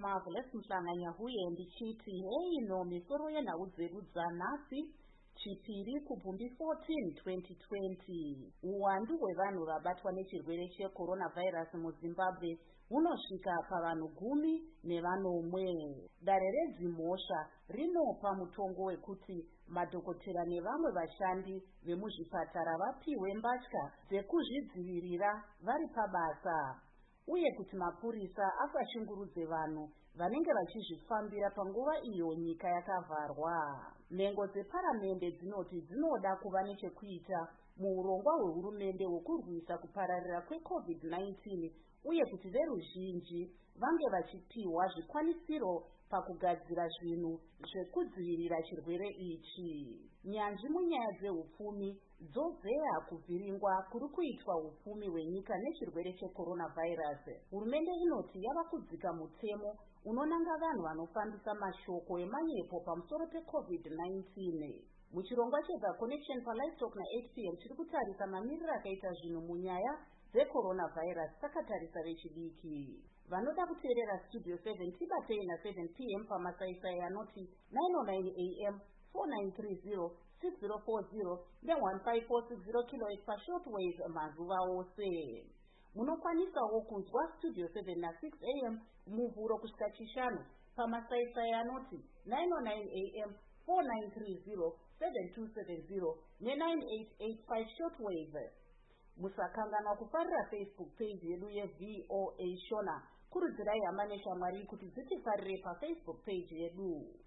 Marvelous Mhlanganya huye ndichiti hey no misoro yenhau dzedu dzanhasi chipiri kubvumbi 14 2020 uwandu hwevanhu vabatwa nechirwere checoronavirus muZimbabwe hunosvika pavanhu 10 dare redzimhosva rinopa mutongo wekuti madhokotera nevamwe vashandi vemuzvipatara vapiwe mbatya dzekuzvidzivirira vari pabasa uye kuti mapurisa asashungurudze vanhu vanenge vachizvifambira panguva iyo nyika yakavharwa. Nhengo dzeparamende dzinoti dzinoda kuva nechekuita muurongwa hwehurumende hwekurwisa kupararira kweCovid-19 uye kuti veruzhinji vange vachipiwa zvikwanisiro pakugadzira zvinhu zvekudzivirira chirwere ichi. Nyanzvi munyaya dzehupfumi dzobveya kuvhiringwa kuri kuitwa hupfumi hwenyika nechirwere checoronavirus. Hurumende inoti yava kudzika mutemo unonanga vanhu vanofambisa mashoko emanyepo pamusoro peCovid-19. Muchirongwa chega Connection paLivetalk na8pm chiri kutarisa mamiriro akaita zvinhu munyaya dzecoronavirus takatarisa vechidiki. Vanoda kuteerera Studio 7 tibatei na7pm pamasaisai anoti 909am 4930 6040 ne15460 kHz pashortwave mazuva ose. Munokwanisawo kunzwa Studio 7 na6am muvhuro kusvika chishanu pamasaisai anoti 909am 4930 7270 ne9885 shortwave. Musakanganwa kufarira Facebook page yedu yeVOA Shona. Kurudzirai hama neshamwari kuti dzitifarire paFacebook page yedu.